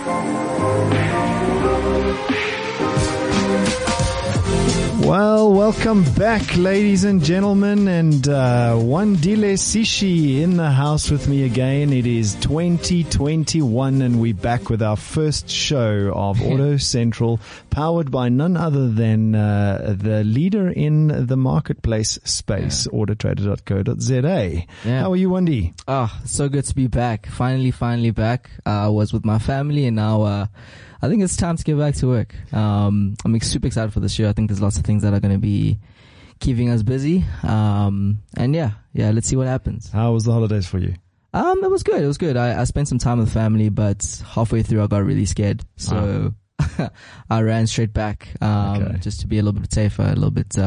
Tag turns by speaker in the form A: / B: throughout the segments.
A: Well, welcome back, ladies and gentlemen, and Wandile Sishi in the house with me again. It is 2021, and we're back with our first show of Auto Central, powered by none other than the leader in the marketplace space, autotrader.co.za.
B: Yeah.
A: How are you, Wandi?
B: So good to be back. Finally back. I was with my family, and now I think it's time to get back to work. I'm super excited for this year. I think there's lots of things that are going to be keeping us busy. And yeah, let's see what happens.
A: How was the holidays for you?
B: It was good. I spent some time with family, but halfway through I got really scared. So I ran straight back, just to be a little bit safer, a little bit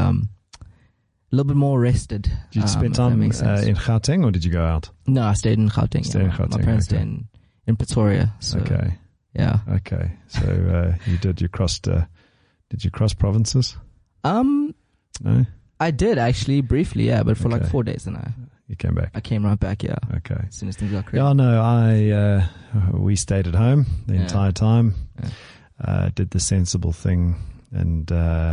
B: more rested.
A: Did you spend time in Gauteng, or did you go out?
B: No, I stayed in Gauteng. My parents stayed in Pretoria. So.
A: Okay.
B: Yeah.
A: Okay. So you crossed provinces? No?
B: I did actually briefly, yeah, but for like 4 days, and
A: you came back.
B: I came right back, yeah.
A: Okay.
B: As soon as things got crazy.
A: Yeah, no, we stayed at home the entire time. Yeah. Did the sensible thing, and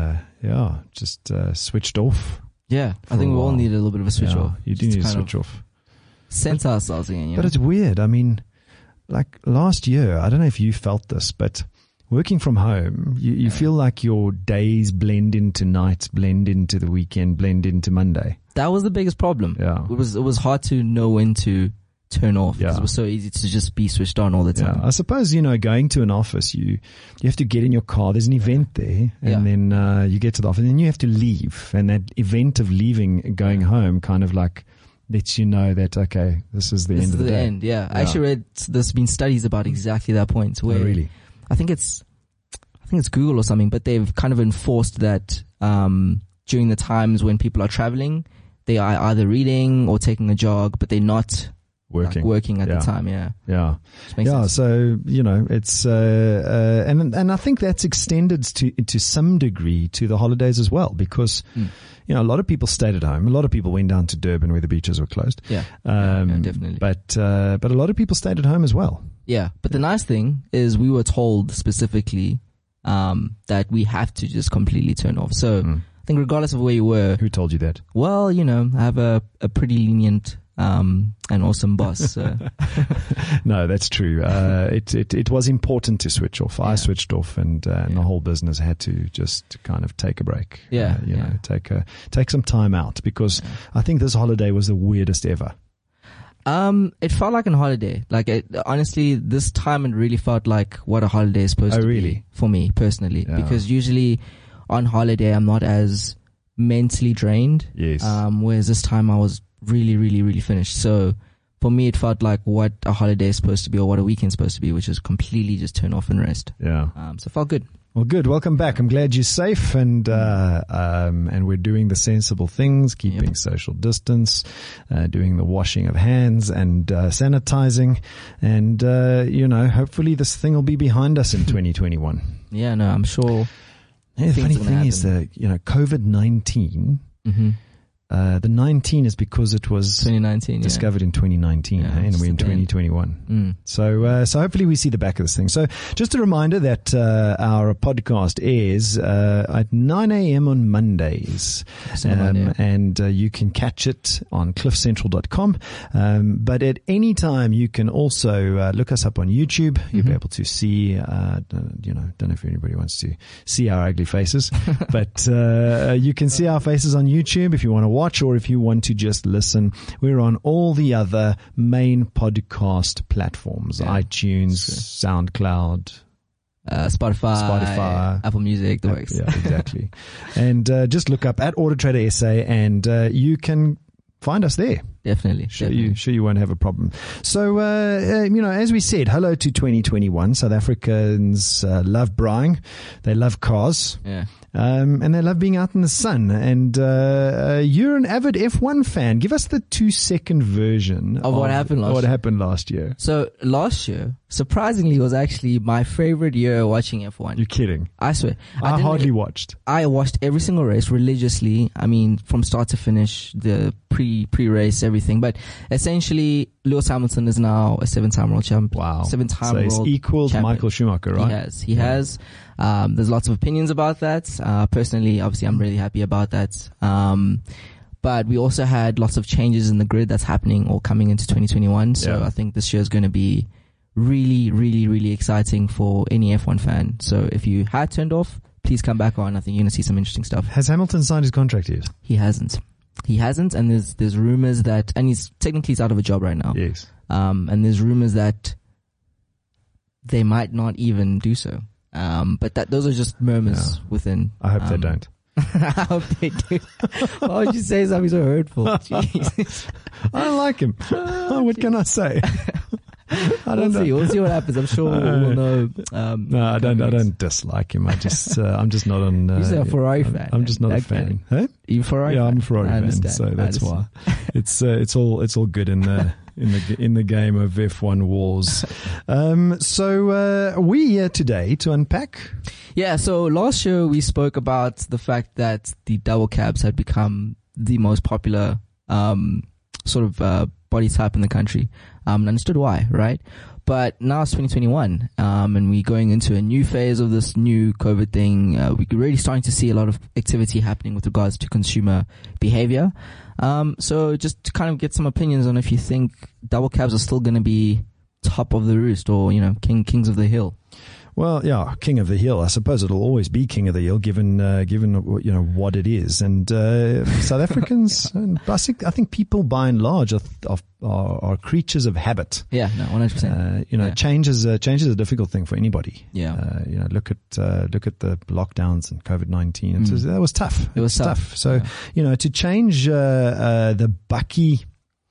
A: just switched off.
B: Yeah, I think we all need a little bit of a switch off.
A: You do need to switch off.
B: Center ourselves again,
A: But it's weird. I mean, like last year, I don't know if you felt this, but working from home, you feel like your days blend into nights, blend into the weekend, blend into Monday.
B: That was the biggest problem.
A: Yeah.
B: It was hard to know when to turn off, because it was so easy to just be switched on all the time.
A: Yeah. I suppose, going to an office, you have to get in your car. There's an event there, and then you get to the office, and then you have to leave. And that event of leaving, going home, kind of like lets you know that, okay, this is the end of the day.
B: End, yeah. I actually read there's been studies about exactly that point. Where
A: really?
B: I think it's Google or something, but they've kind of enforced that during the times when people are traveling, they are either reading or taking a jog, but they're not working at the time.
A: Yeah.
B: Sense.
A: So, it's, and I think that's extended to some degree to the holidays as well, because, a lot of people stayed at home. A lot of people went down to Durban where the beaches were closed.
B: Yeah, definitely.
A: But a lot of people stayed at home as well.
B: Yeah. But the nice thing is we were told specifically, that we have to just completely turn off. So I think regardless of where you were.
A: Who told you that?
B: Well, I have a pretty lenient an awesome boss. So.
A: No, that's true. It was important to switch off. I switched off, and the whole business had to just kind of take a break. Take some time out, because I think this holiday was the weirdest ever.
B: It felt like a holiday. Honestly, this time it really felt like what a holiday is supposed to be for me personally. Yeah. Because usually on holiday I'm not as mentally drained.
A: Yes.
B: Whereas this time I was really, really, really finished. So for me, it felt like what a holiday is supposed to be, or what a weekend's supposed to be, which is completely just turn off and rest.
A: Yeah.
B: So it felt good.
A: Well, good. Welcome back. I'm glad you're safe, and we're doing the sensible things, keeping social distance, doing the washing of hands and sanitizing, and hopefully this thing will be behind us in 2021.
B: Yeah, no, I'm sure.
A: Yeah, the funny thing is that COVID-19. Mm-hmm. The 19 is because it was
B: 2019,
A: discovered in 2019, and we're in 2021. So hopefully we see the back of this thing. So just a reminder that our podcast airs at 9 a.m. on Mondays, and you can catch it on cliffcentral.com. But at any time you can also look us up on YouTube. You'll be able to see, don't know if anybody wants to see our ugly faces, but you can see our faces on YouTube if you want to watch, or if you want to just listen. We're on all the other main podcast platforms, iTunes, SoundCloud,
B: Spotify, Apple Music, the works.
A: Yeah, exactly. And just look up at Autotrader SA, and you can find us there.
B: Definitely.
A: Sure you won't have a problem. So, as we said, hello to 2021. South Africans love braaiing. They love cars.
B: Yeah.
A: And they love being out in the sun. And you're an avid F1 fan. Give us the 2-second version
B: of what happened last year. So last year, surprisingly, was actually my favorite year watching F1.
A: You're kidding.
B: I swear.
A: I hardly watched.
B: I watched every single race religiously. I mean, from start to finish, the pre-race, everything. everything. But essentially, Lewis Hamilton is now a 7-time world champion.
A: Wow.
B: 7-time
A: so
B: world
A: he's equal to
B: champion.
A: Michael Schumacher, right?
B: He has. There's lots of opinions about that. Personally, obviously, I'm really happy about that. But we also had lots of changes in the grid that's happening or coming into 2021. So I think this year is going to be really, really, really exciting for any F1 fan. So if you had turned off, please come back on. I think you're going to see some interesting stuff.
A: Has Hamilton signed his contract yet?
B: He hasn't. And there's rumors that, and he's out of a job right now.
A: Yes.
B: And there's rumors that they might not even do so. But those are just murmurs within.
A: I hope they don't.
B: I hope they do. Why would you say something so hurtful? Jeez.
A: I don't like him. What can I say?
B: We'll see what happens. I'm sure we'll know.
A: No, I don't dislike him. I'm just not on.
B: You're a Ferrari fan.
A: I'm just not a fan. Huh?
B: You Ferrari?
A: Yeah,
B: fan?
A: I'm a Ferrari fan, so that's why. It's all good in the game of F1 wars. So we're here today to unpack.
B: Yeah. So last year we spoke about the fact that the double cabs had become the most popular body type in the country. And understood why, right? But now it's 2021, and we're going into a new phase of this new COVID thing. We're really starting to see a lot of activity happening with regards to consumer behavior. So just to kind of get some opinions on if you think double cabs are still going to be top of the roost or, kings of the hill.
A: Well, yeah, king of the hill. I suppose it'll always be king of the hill, given what it is. And South Africans, and I think people by and large are creatures of habit.
B: Yeah, no, 100%.
A: Change is a difficult thing for anybody.
B: Yeah.
A: Look at the lockdowns and COVID-19. That was tough.
B: It was tough.
A: So to change the Bakkie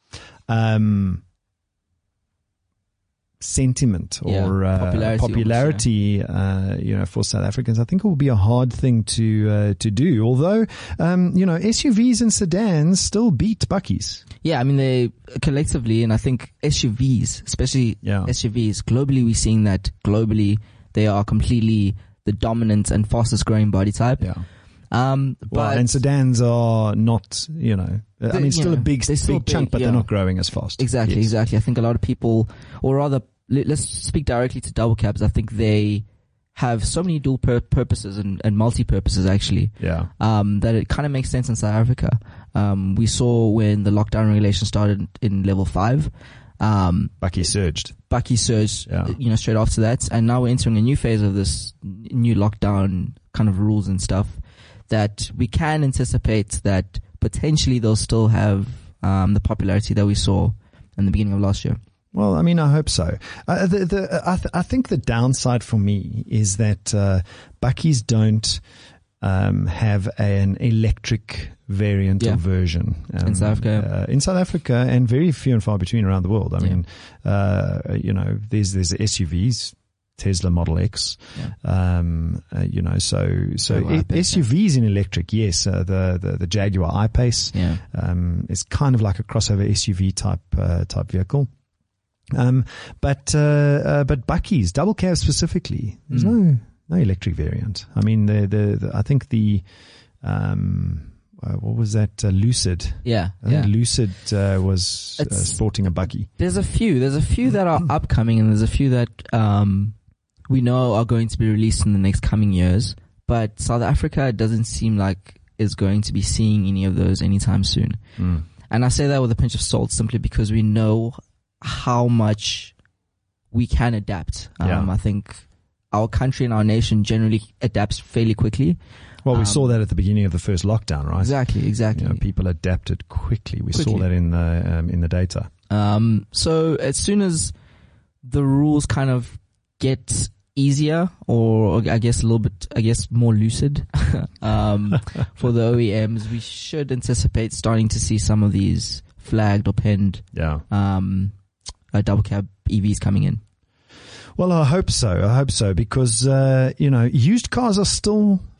A: sentiment or popularity for South Africans, I think it will be a hard thing to do. Although, SUVs and sedans still beat Bakkies.
B: Yeah, I mean, they collectively, and I think SUVs, especially SUVs, globally, we're seeing that globally they are completely the dominant and fastest growing body type.
A: Yeah. But and sedans are not, still a big chunk, but they're not growing as fast.
B: Exactly. I think a lot of people, or rather, let's speak directly to double cabs. I think they have so many dual purposes and multi-purposes actually.
A: Yeah.
B: That it kind of makes sense in South Africa. We saw when the lockdown regulation started in level 5.
A: Bakkie surged.
B: Straight after that. And now we're entering a new phase of this new lockdown kind of rules and stuff that we can anticipate that potentially they'll still have the popularity that we saw in the beginning of last year.
A: Well, I mean, I hope so. I think the downside for me is that Bakkies don't have an electric variant or version
B: in South
A: Africa, and very few and far between around the world. I mean, there's SUVs. Tesla Model X, so SUVs in electric, yes, the Jaguar I-Pace, is kind of like a crossover SUV type vehicle. But Bakkies, double cab specifically, there's no electric variant. I mean, I think what was that? Lucid.
B: Yeah.
A: Lucid was sporting a Bakkie.
B: There's a few that are upcoming, and there's a few that we know are going to be released in the next coming years. But South Africa doesn't seem like is going to be seeing any of those anytime soon. And I say that with a pinch of salt, simply because we know how much we can adapt. I think our country and our nation generally adapts fairly quickly.
A: Well, we saw that at the beginning of the first lockdown, right?
B: Exactly.
A: People adapted quickly. We saw that in the data.
B: So as soon as the rules kind of get easier, or I guess more lucid, for the OEMs, we should anticipate starting to see some of these flagged or penned, double cab EVs coming in.
A: Well, I hope so because, used cars are still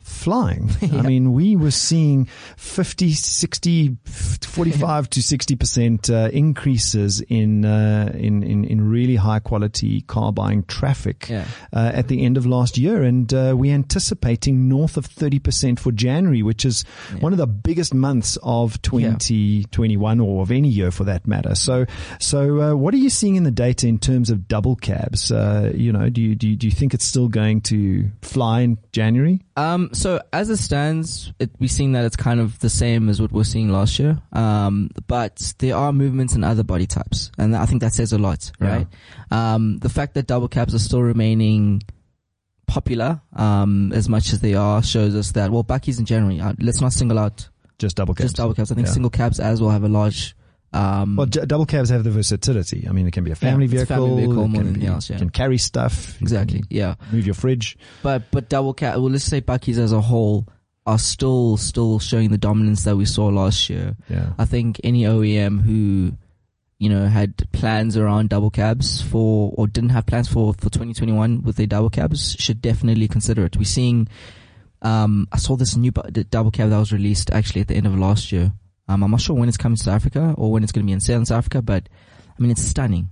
A: flying. I mean, we were seeing 50, 60, 45 to 60% increases in really high quality car buying traffic at the end of last year. And we're anticipating north of 30% for January, which is one of the biggest months of 2021 or of any year for that matter. So what are you seeing in the data in terms of double cabs? Do you think it's still going to fly in January?
B: So as it stands, we're seeing that it's kind of the same as what we're seeing last year. But there are movements in other body types, and I think that says a lot, right? The fact that double cabs are still remaining popular, as much as they are, shows us that, well, bakkies in general, let's not single out
A: just double cabs.
B: I think single cabs as well have a large,
A: double cabs have the versatility. I mean, it can be a family vehicle.
B: More than anything else,
A: can carry stuff.
B: Exactly.
A: Move your fridge.
B: But double cab, well, let's say bakkies as a whole are still showing the dominance that we saw last year.
A: Yeah.
B: I think any OEM who, had plans around double cabs or didn't have plans for 2021 with their double cabs should definitely consider it. We're seeing, I saw this new double cab that was released actually at the end of last year. I'm not sure when it's coming to South Africa or when it's going to be in sale in South Africa, but I mean, it's stunning.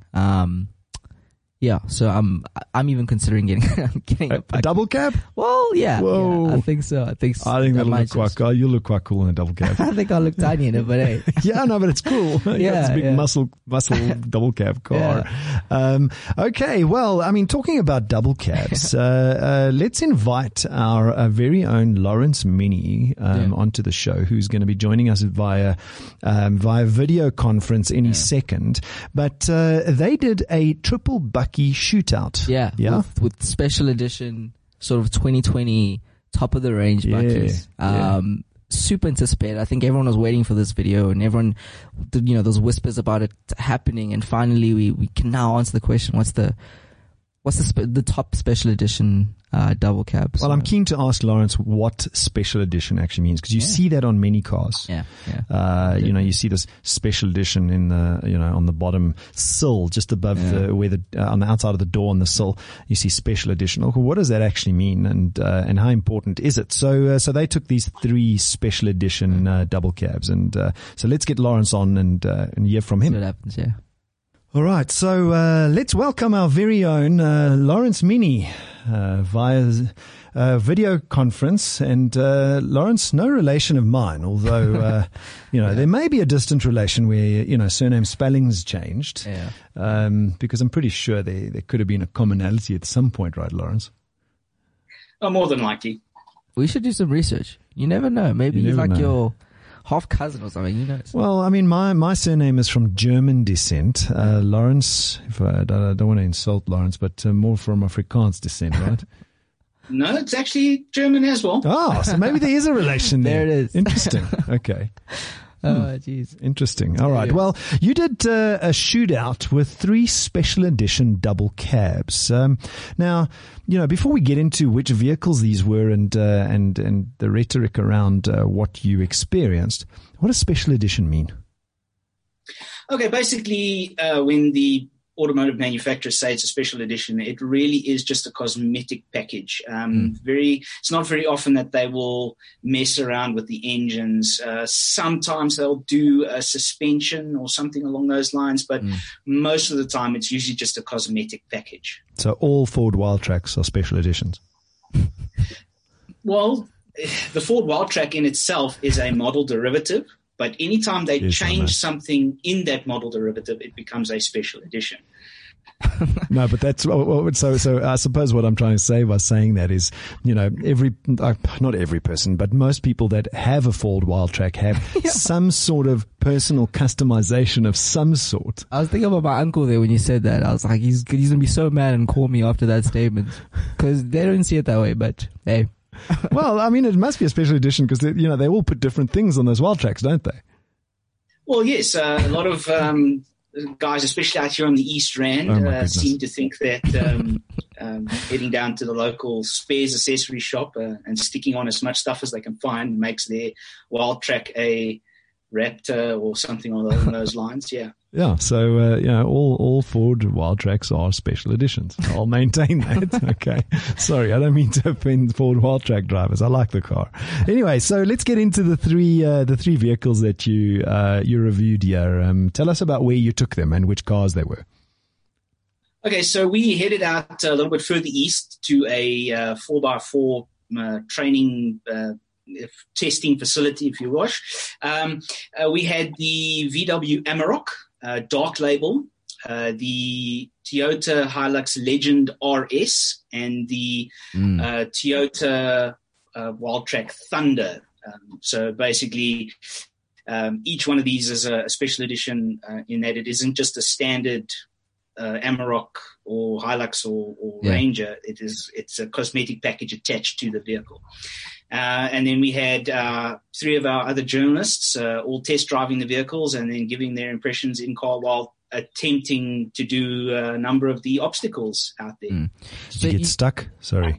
B: So I'm even considering getting
A: a double cab.
B: Well, yeah, I think so. I think
A: that'll look quite cool. You'll look quite cool in a double cab.
B: I think I'll look tiny in it, but hey.
A: But it's cool. It's a big muscle double cab car. Okay, well, I mean, talking about double cabs, let's invite our very own Lawrence Mini onto the show, who's going to be joining us via video conference any second. But they did a triple bucket shootout.
B: With special edition sort of 2020 top of the range buckies. Super anticipated. I think everyone was waiting for this video, and everyone, those whispers about it happening, and finally we can now answer the question: what's the top special edition double cab?
A: Well, I'm keen to ask Lawrence what special edition actually means, because you see that on many cars. You see this special edition in the on the bottom sill, just above on the outside of the door on the sill. You see special edition. Okay, what does that actually mean, and how important is it? So they took these 3 special edition double cabs, and so let's get Lawrence on and hear from him.
B: See what happens,
A: All right, so let's welcome our very own Lawrence Mini via video conference. And Lawrence, no relation of mine, although there may be a distant relation where surname spelling's changed. Because I'm pretty sure there could have been a commonality at some point, right, Lawrence?
C: Oh, more than likely.
B: We should do some research. You never know. Maybe he's like your half cousin or something,
A: Well, I mean, my surname is from German descent. Lawrence, if I don't want to insult Lawrence, but more from Afrikaans descent, right?
C: No, it's actually German as well.
A: Oh, so maybe there is a relation there.
B: There it is.
A: Interesting. Okay.
B: Oh, jeez.
A: Interesting. All right. Well, you did a shootout with 3 special edition double cabs. Now, before we get into which vehicles these were and the rhetoric around what you experienced, what does special edition mean?
C: Okay, basically, when the automotive manufacturers say it's a special edition, it really is just a cosmetic package. It's not very often that they will mess around with the engines. Sometimes they'll do a suspension or something along those lines, but most of the time it's usually just a cosmetic package.
A: So all Ford Wildtracks are special editions?
C: Well, the Ford Wildtrak in itself is a model derivative. But anytime they change something in that model derivative, it becomes a special edition.
A: No, but that's so. I suppose what I'm trying to say by saying that is, not every person, but most people that have a Ford Wildtrak have some sort of personal customization of some sort.
B: I was thinking about my uncle there when you said that. I was like, he's gonna be so mad and call me after that statement, because they don't see it that way. But hey.
A: Well, I mean, it must be a special edition because they all put different things on those Wildtraks, don't they?
C: Well, yes. A lot of guys, especially out here on the East Rand, seem to think that heading down to the local spares accessory shop and sticking on as much stuff as they can find makes their Wildtrak a Raptor or something along those lines. Yeah.
A: Yeah, so all Ford Wildtraks are special editions. I'll maintain that. Okay, sorry, I don't mean to offend Ford Wildtrak drivers. I like the car. Anyway, so let's get into the three vehicles that you reviewed here. Tell us about where you took them and which cars they were.
C: Okay, so we headed out a little bit further east to a 4x4 training testing facility, if you wish. We had the VW Amarok Dark Label, the Toyota Hilux Legend RS, and the Toyota Wildtrak Thunder. So basically, each one of these is a special edition in that it isn't just a standard Amarok or Hilux or Ranger. It's a cosmetic package attached to the vehicle. And then we had three of our other journalists all test driving the vehicles and then giving their impressions in car while attempting to do a number of the obstacles out there.
A: Did you get stuck? Sorry.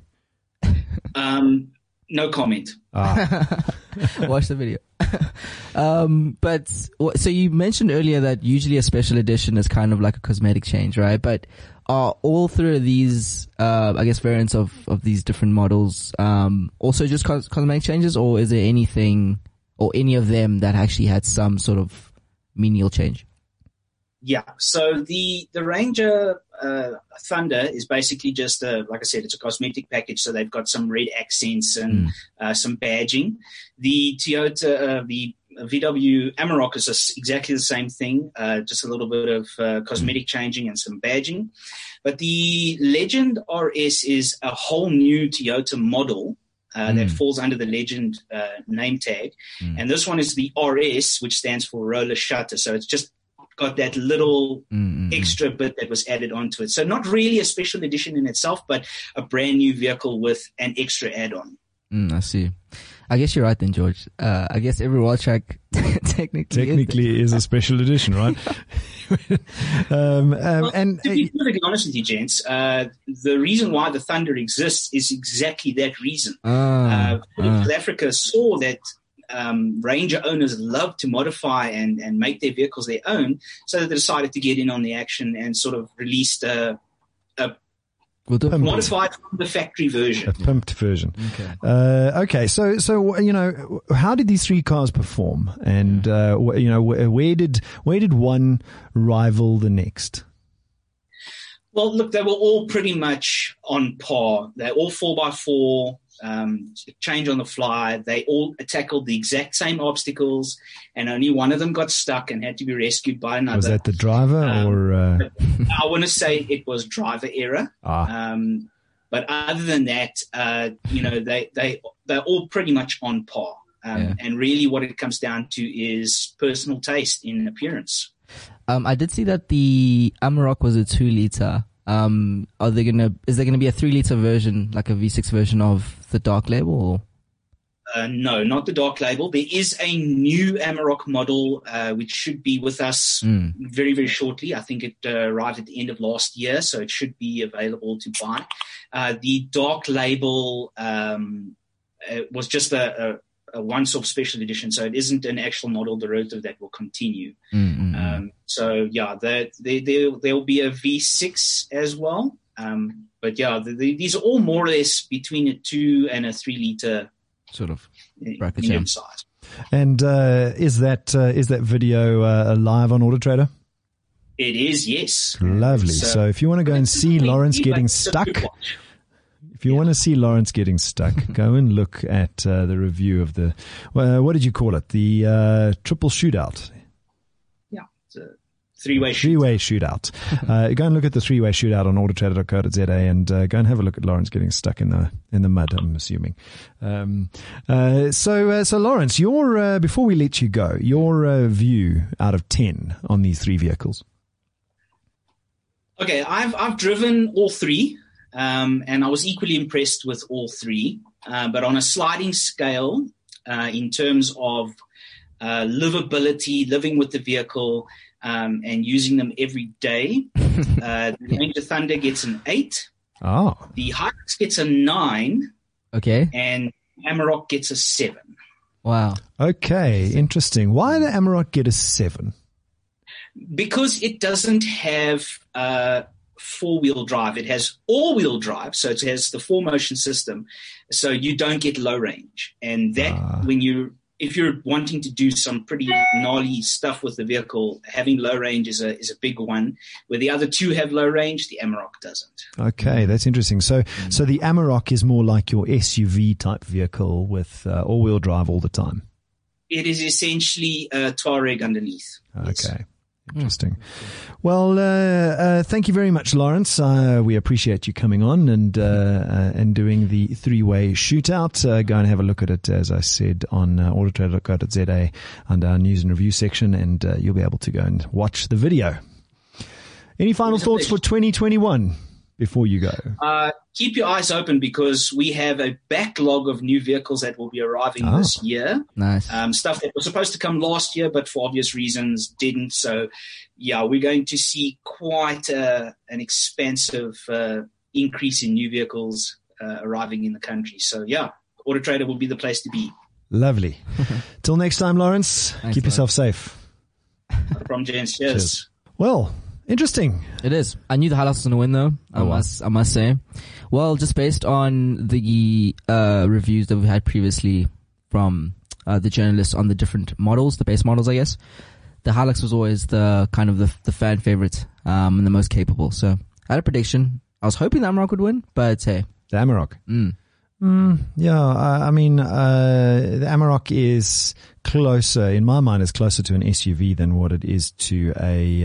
C: No comment.
B: Watch the video. But so you mentioned earlier that usually a special edition is kind of like a cosmetic change, right? But are all three of these, I guess, variants of these different models also just cosmetic changes, or is there anything or any of them that actually had some sort of menial change?
C: Yeah, so the Ranger Thunder is basically just like I said, it's a cosmetic package. So they've got some red accents and some badging. The Toyota, the VW Amarok is exactly the same thing, just a little bit of cosmetic changing and some badging. But the Legend RS is a whole new Toyota model that falls under the Legend name tag. And this one is the RS, which stands for roller shutter. So it's just got that little extra bit that was added onto it. So not really a special edition in itself, but a brand new vehicle with an extra add-on.
B: I see. I guess you're right then, George. I guess every Wildtrak technically
A: is a special edition, right?
C: And to be perfectly honest with you, gents, the reason why the Thunder exists is exactly that reason. South Africa saw that Ranger owners love to modify and make their vehicles their own, so that they decided to get in on the action and sort of released a modified from the factory version.
A: A pimped version. Okay. So, how did these three cars perform? And, where did one rival the next?
C: Well, look, they were all pretty much on par. They're all 4x4, change on the fly. They all tackled the exact same obstacles, and only one of them got stuck and had to be rescued by another.
A: Was that the driver or?
C: I want to say it was driver error. But other than that, they're all pretty much on par. And really what it comes down to is personal taste in appearance.
B: I did see that the Amarok was a 2-liter. Is there gonna be a 3-liter version, like a V6 version of the Dark Label? Or?
C: No, not the Dark Label. There is a new Amarok model which should be with us very, very shortly. I think it arrived at the end of last year, so it should be available to buy. The Dark Label was just a once-off special edition, so it isn't an actual model derivative that will continue. So yeah, there will be a V6 as well. But yeah, these are all more or less between a 2 and a 3-liter
B: sort of bracket
C: size.
A: And is that video live on AutoTrader?
C: It is, yes.
A: Lovely. So if you want to go and see Lawrence getting stuck. If you want to see Lawrence getting stuck, go and look at the review of the, what did you call it? The triple shootout.
C: Yeah, it's a three-way
A: shootout. Go and look at the three-way shootout on autotrader.co.za and go and have a look at Lawrence getting stuck in the mud, I'm assuming. So Lawrence, before we let you go, your view out of 10 on these three vehicles.
C: Okay, I've driven all three. And I was equally impressed with all three. But on a sliding scale, in terms of livability, living with the vehicle, and using them every day, the Ranger Thunder gets an 8.
A: Oh.
C: The Hilux gets a 9.
B: Okay.
C: And Amarok gets a 7.
B: Wow.
A: Okay, interesting. Why did Amarok get a 7?
C: Because it doesn't have four-wheel drive, it has all-wheel drive, so it has the four-motion system, so you don't get low range. And that if you're wanting to do some pretty gnarly stuff with the vehicle, having low range is a big one. Where the other two have low range, the Amarok doesn't.
A: Okay, that's interesting. So the Amarok is more like your SUV type vehicle with all-wheel drive all the time.
C: It is essentially a Touareg underneath.
A: Okay.
C: Yes.
A: Interesting. Well, thank you very much, Lawrence. We appreciate you coming on and doing the three-way shootout. Go and have a look at it, as I said, on autotrader.co.za under our news and review section, and you'll be able to go and watch the video. Any final thoughts for 2021 before you go?
C: Keep your eyes open, because we have a backlog of new vehicles that will be arriving this year.
B: Nice.
C: Stuff that was supposed to come last year, but for obvious reasons didn't. So, yeah, we're going to see quite an expansive increase in new vehicles arriving in the country. So, yeah, Autotrader will be the place to be.
A: Lovely. Till next time, Lawrence.
B: Thanks,
A: keep yourself safe.
C: No problem, gents. Cheers.
A: Well, interesting.
B: It is. I knew the Hilux was going to win, though. I must say. Well, just based on the reviews that we had previously from the journalists on the different models, the base models, I guess, the Hilux was always the kind of the fan favorite and the most capable. So I had a prediction. I was hoping the Amarok would win, but hey,
A: the Amarok. Yeah, I mean, the Amarok is closer, in my mind, is closer to an SUV than what it is to a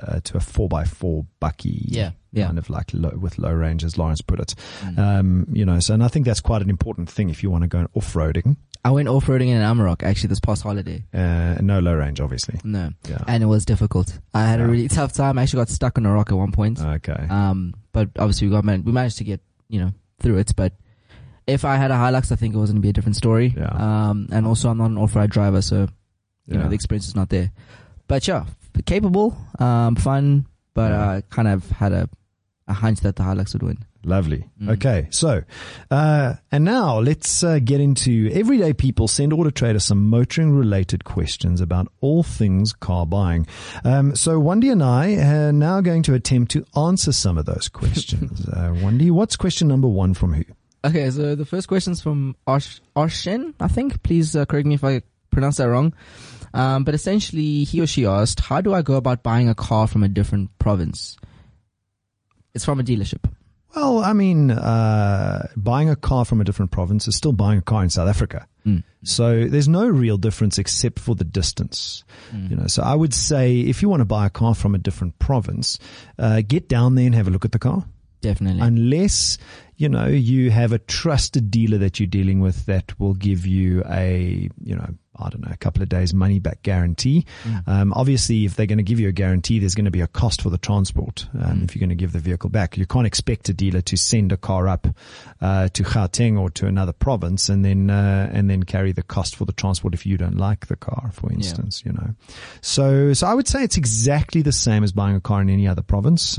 A: 4x4 bucky.
B: Yeah.
A: Kind of like with low range, as Lawrence put it. So, and I think that's quite an important thing if you want to go off-roading.
B: I went off-roading in an Amarok actually this past holiday.
A: No low range, obviously.
B: No.
A: Yeah.
B: And it was difficult. I had a really tough time. I actually got stuck on a rock at one point.
A: Okay.
B: But obviously we managed to get, through it. But if I had a Hilux, I think it was going to be a different story.
A: Yeah.
B: And also I'm not an off-road driver, so, the experience is not there. But yeah, capable, fun, but I kind of had a hunch that the Hilux would win.
A: Lovely. Okay. So, and now let's get into everyday people send Autotrader some motoring related questions about all things car buying. So Wendy and I are now going to attempt to answer some of those questions. Wendy, what's question number 1 from who?
B: Okay. So the first question's from Arshen, I think. Please correct me if I pronounce that wrong. But essentially he or she asked, how do I go about buying a car from a different province? It's from a dealership.
A: Well, I mean, buying a car from a different province is still buying a car in South Africa. So there's no real difference except for the distance. So I would say if you want to buy a car from a different province, get down there and have a look at the car.
B: Definitely.
A: Unless, you have a trusted dealer that you're dealing with that will give you a couple of days money back guarantee. Obviously, if they're going to give you a guarantee, there's going to be a cost for the transport. If you're going to give the vehicle back, you can't expect a dealer to send a car up to Gauteng or to another province and then carry the cost for the transport if you don't like the car, for instance. So I would say it's exactly the same as buying a car in any other province.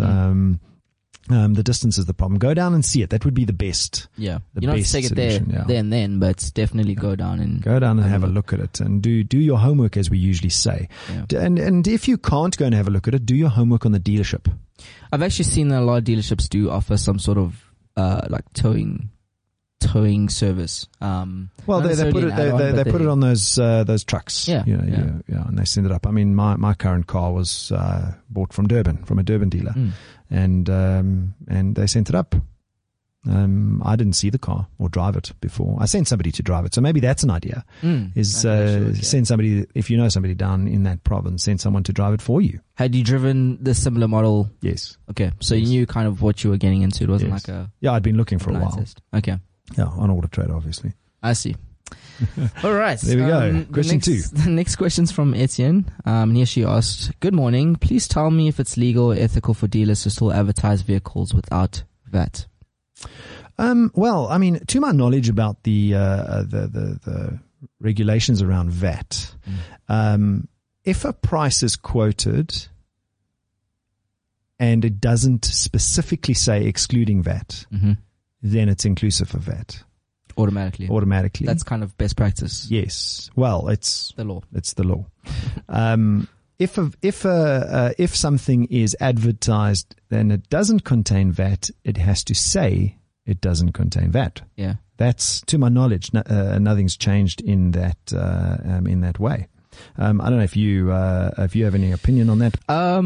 A: The distance is the problem. Go down and see it. That would be the best.
B: Yeah. You don't have to take it there and then, but definitely go down and
A: have a look at it and do your homework, as we usually say. Yeah. And if you can't go and have a look at it, do your homework on the dealership.
B: I've actually seen that a lot of dealerships do offer some sort of like towing service.
A: Well, they put it on those trucks.
B: Yeah.
A: And they send it up. I mean, my current car was bought from Durban, from a Durban dealer. And they sent it up. I didn't see the car or drive it before. I sent somebody to drive it. So maybe that's an idea, send somebody, if you know somebody down in that province, send someone to drive it for you.
B: Had you driven the similar model?
A: Yes.
B: Okay. So you knew kind of what you were getting into. It wasn't like a...
A: Yeah, I'd been looking for a while.
B: Test. Okay.
A: Yeah, on Autotrader, obviously.
B: I see. All right.
A: There we go. Question 2.
B: The next question's from Etienne. Here she asked, good morning. Please tell me if it's legal or ethical for dealers to still advertise vehicles without VAT.
A: Well, I mean, to my knowledge about the regulations around VAT, if a price is quoted and it doesn't specifically say excluding VAT, then it's inclusive of VAT. Automatically. That's
B: kind of best practice.
A: Yes. Well, it's
B: the law.
A: It's the law. if something is advertised and it doesn't contain VAT, it has to say it doesn't contain VAT.
B: Yeah.
A: That's, to my knowledge, nothing's changed in that way. I don't know if you have any opinion on that.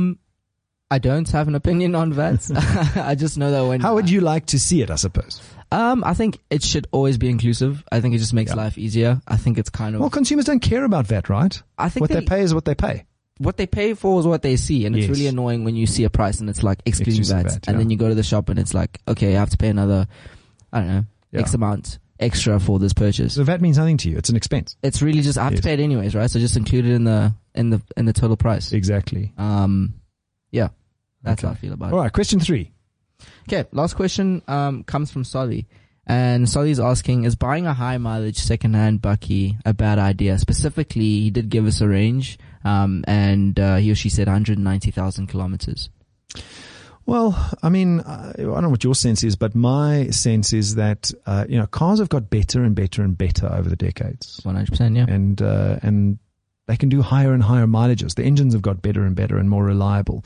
B: I don't have an opinion on VAT. I just know that
A: How would you like to see it, I suppose?
B: I think it should always be inclusive. I think it just makes life easier. I think it's kind of...
A: Well, consumers don't care about VAT, right?
B: I think
A: what they pay is what they pay.
B: What they pay for is what they see, and it's really annoying when you see a price and it's like excluding VAT, and then you go to the shop and it's like, okay, I have to pay another, I don't know, X amount extra for this purchase.
A: So VAT means nothing to you. It's an expense.
B: It's really just, I have to pay it anyways, right? So just include it in the total price.
A: Exactly.
B: Yeah, that's how I feel about it.
A: All right, question 3.
B: Okay, last question comes from Solly. And Solly's asking, is buying a high mileage secondhand Bakkie a bad idea? Specifically, he did give us a range, and he or she said 190,000 kilometers.
A: Well, I mean, I don't know what your sense is, but my sense is that, cars have got better and better and better over the decades.
B: 100%, yeah.
A: And they can do higher and higher mileages. The engines have got better and better and more reliable.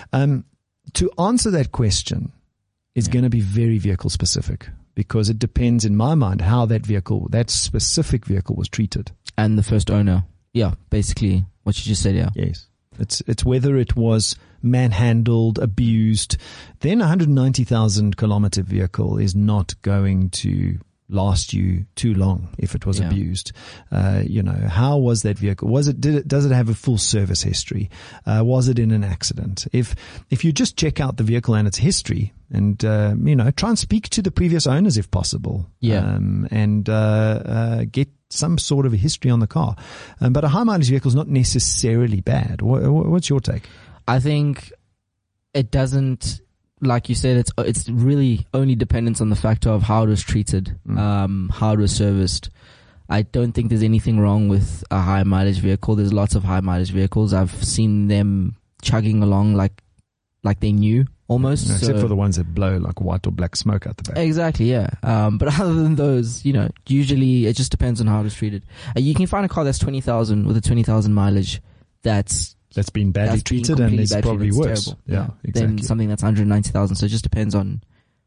A: To answer that question is going to be very vehicle specific, because it depends, in my mind, how that specific vehicle was treated. And
B: the first owner. Yeah, basically what you just said, yeah.
A: Yes. It's whether it was manhandled, abused. Then 190,000 kilometer vehicle is not going to last you too long if it was abused. How was that vehicle? Does it have a full service history? Was it in an accident? If you just check out the vehicle and its history and, try and speak to the previous owners if possible.
B: Yeah.
A: And get some sort of a history on the car. But a high mileage vehicle is not necessarily bad. What's your take?
B: I think it doesn't, like you said, it's really only dependent on the factor of how it was treated, how it was serviced. I don't think there's anything wrong with a high mileage vehicle. There's lots of high mileage vehicles. I've seen them chugging along like they new almost.
A: No, except for the ones that blow like white or black smoke out the back.
B: Exactly, yeah. But other than those, usually it just depends on how it was treated. You can find a car that's 20,000 with a 20,000 mileage that's
A: been badly treated and is probably worse.
B: Terrible.
A: Yeah, exactly.
B: Than something that's 190,000. So it just depends on,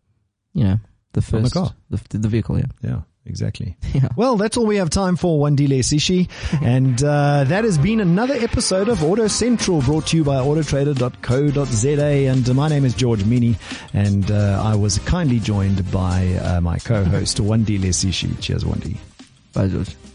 B: the first,
A: the car.
B: The vehicle, yeah.
A: Yeah, exactly.
B: Yeah.
A: Well, that's all we have time for, Wandile Sishi. And that has been another episode of Auto Central, brought to you by autotrader.co.za. And my name is George Meany, and I was kindly joined by my co-host, Wandile Sishi. Cheers, Wandi.
B: Bye, George.